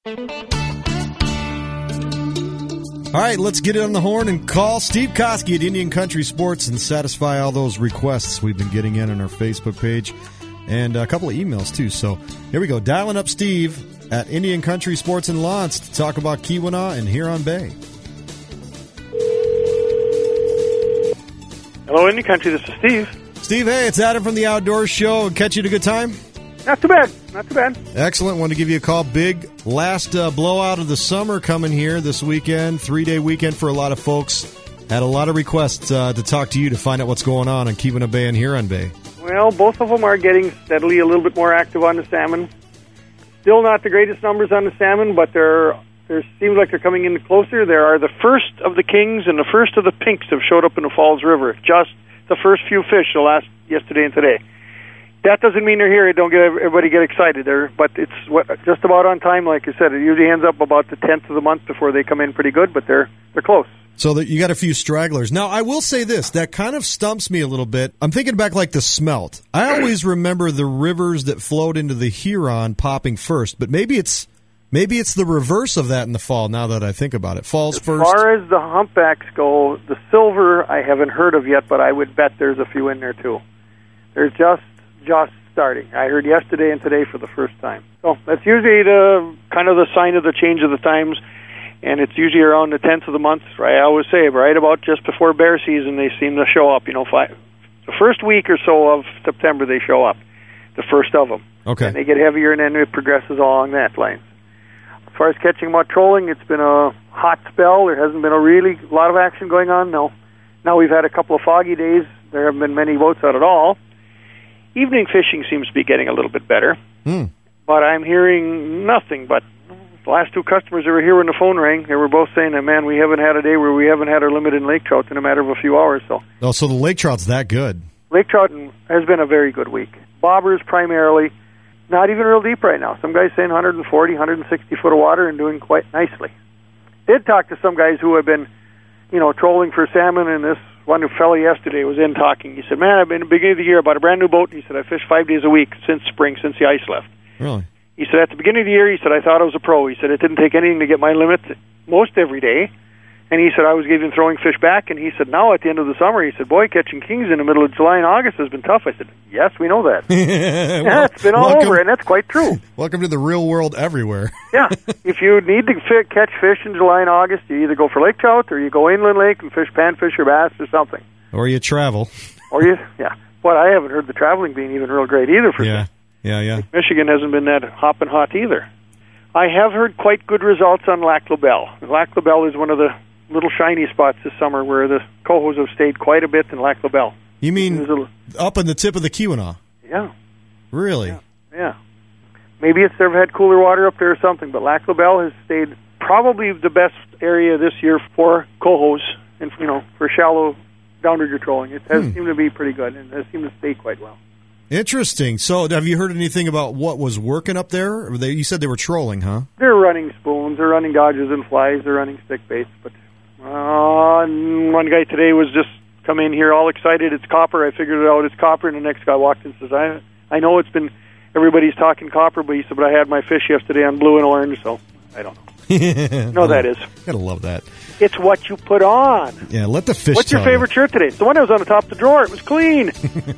All right, let's get it on the horn and call Steve Koski at Indian Country Sports and satisfy all those requests we've been getting in on our Facebook page and a couple of emails, too. So here we go. Dialing up Steve at Indian Country Sports and Lawns to talk about Keweenaw and Huron Bay. Hello, Indian Country. This is Steve. Steve, hey, it's Adam from the Outdoors Show. Catch you at a good time? Not too bad. Not too bad. Excellent. Want to give you a call. Big last blowout of the summer coming here this weekend. 3-day weekend for a lot of folks. Had a lot of requests to talk to you to find out what's going on Keweenaw Bay and Huron Bay. Well, both of them are getting steadily a little bit more active on the salmon. Still not the greatest numbers on the salmon, but there seems like they're coming in closer. There are the first of the kings and the first of the pinks have showed up in the Falls River. Just the first few fish, yesterday and today. That doesn't mean they're here. Don't get everybody get excited there, but it's just about on time. Like I said, it usually ends up about the 10th of the month before they come in pretty good, but they're close. So you got a few stragglers. Now, I will say this. That kind of stumps me a little bit. I'm thinking back like the smelt. I always remember the rivers that flowed into the Huron popping first, but maybe it's the reverse of that in the fall now that I think about it. Falls first. As far as the humpbacks go, the silver I haven't heard of yet, but I would bet there's a few in there too. They're just starting. I heard yesterday and today for the first time. So that's usually the kind of the sign of the change of the times, and it's usually around the 10th of the month. Right? I always say right about just before bear season they seem to show up. The first week or so of September they show up, the first of them. Okay. And they get heavier, and then it progresses along that line. As far as catching mud trolling, it's been a hot spell. There hasn't been a lot of action going on. No. Now we've had a couple of foggy days. There haven't been many boats out at all. Evening fishing seems to be getting a little bit better, but I'm hearing nothing but the last two customers that were here when the phone rang, they were both saying that, man, we haven't had a day where we haven't had our limit in lake trout in a matter of a few hours. So the lake trout's that good? Lake trout has been a very good week. Bobbers primarily, not even real deep right now. Some guys saying 140, 160 foot of water and doing quite nicely. Did talk to some guys who have been, trolling for salmon, and this one fellow yesterday was in talking. He said, man, I've been at the beginning of the year, I bought a brand new boat. He said, I fished 5 days a week since spring, since the ice left. Really? He said, at the beginning of the year, he said, I thought I was a pro. He said, it didn't take anything to get my limit most every day. And he said, I was even throwing fish back. And he said, now at the end of the summer, he said, boy, catching kings in the middle of July and August has been tough. I said, yes, we know that. It's been all over, and that's quite true. Welcome to the real world everywhere. Yeah. If you need to catch fish in July and August, you either go for lake trout or you go inland lake and fish panfish or bass or something. Or you travel. But I haven't heard the traveling being even real great either for Yeah. Michigan hasn't been that hopping hot either. I have heard quite good results on Lac La Belle. Lac La Belle is one of the little shiny spots this summer where the cohos have stayed quite a bit in Lac La Belle. You mean up in the tip of the Keweenaw? Yeah. Really? Yeah. Maybe they've had cooler water up there or something, but Lac La Belle has stayed probably the best area this year for cohos and, for shallow downrigger trolling. It has seemed to be pretty good and has seemed to stay quite well. Interesting. So have you heard anything about what was working up there? You said they were trolling, huh? They're running spoons, they're running dodgers and flies, they're running stick baits. But one guy today was just come in here all excited. It's copper. I figured it out. It's copper. And the next guy walked in and says, I know it's been, everybody's talking copper, but he said, but I had my fish yesterday on blue and orange, so I don't know. That is. Gotta love that. It's what you put on. Yeah, let the fish What's your favorite shirt today? It's the one that was on the top of the drawer. It was clean.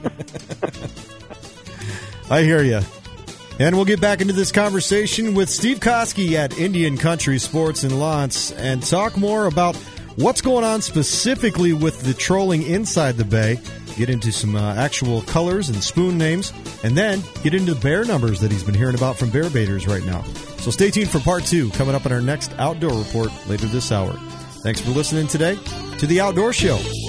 I hear you. And we'll get back into this conversation with Steve Koski at Indian Country Sports and Lawns and talk more about what's going on specifically with the trolling inside the bay, get into some actual colors and spoon names, and then get into bear numbers that he's been hearing about from bear baiters right now. So stay tuned for part 2 coming up in our next Outdoor Report later this hour. Thanks for listening today to The Outdoor Show.